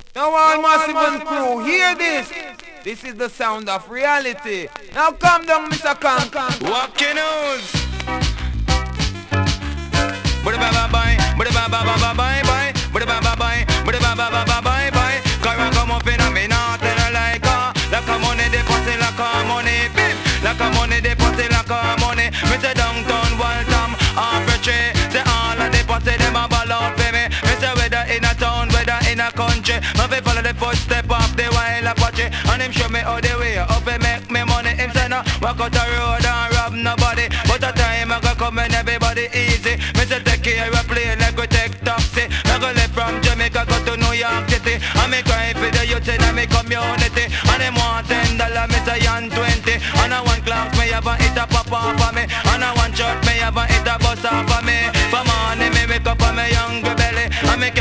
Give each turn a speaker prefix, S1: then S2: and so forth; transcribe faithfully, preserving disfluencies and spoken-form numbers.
S1: Now all massive and crew, hear this. This is the sound of reality. Now calm down, Mister Kang.
S2: Walking news. Bada ba ba bye, bada ba ba ba ba bye bye, bada ba ba bye, bada ba ba ba ba bye bye. Car come up in a me not tell her like a, like a money deposit like a money, bim, like a money deposit like a money. Me say downtown Waltham, Arbitrary, say all of deposit them a ball out for me. Me say whether in a town, whether in a country, me fi follow the footstep of the wild Apache, and him show me how the way up and make me money. Him say no, walk out the road and rob nobody, but a time I go come and everybody easy. Me say take care of play like we take taxi. I go left from Jamaica go to New York City, and me cry for the youth in my community.